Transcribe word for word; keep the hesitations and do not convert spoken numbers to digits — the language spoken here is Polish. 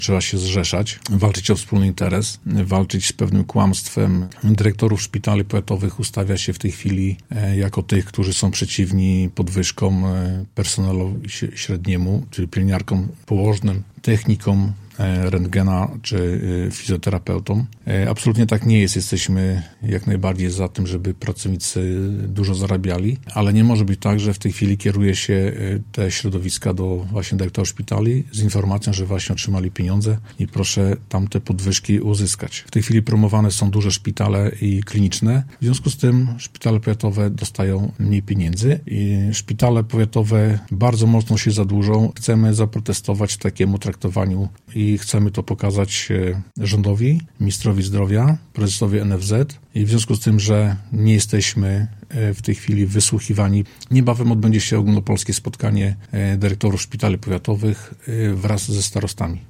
trzeba się zrzeszać, walczyć o wspólny interes, walczyć z pewnym kłamstwem. Dyrektorów szpitali powiatowych ustawia się w tej chwili jako tych, którzy są przeciwni podwyżkom personelowi średniemu, czyli pielęgniarkom, położnym, technikom rentgena czy fizjoterapeutą. Absolutnie tak nie jest. Jesteśmy jak najbardziej za tym, żeby pracownicy dużo zarabiali, ale nie może być tak, że w tej chwili kieruje się te środowiska do właśnie dyrektorów szpitali z informacją, że właśnie otrzymali pieniądze i proszę tamte podwyżki uzyskać. W tej chwili promowane są duże szpitale i kliniczne. W związku z tym szpitale powiatowe dostają mniej pieniędzy i szpitale powiatowe bardzo mocno się zadłużą. Chcemy zaprotestować takiemu traktowaniu i chcemy to pokazać rządowi, ministrowi zdrowia, prezesowi N F Z i w związku z tym, że nie jesteśmy w tej chwili wysłuchiwani. Niebawem odbędzie się ogólnopolskie spotkanie dyrektorów szpitali powiatowych wraz ze starostami.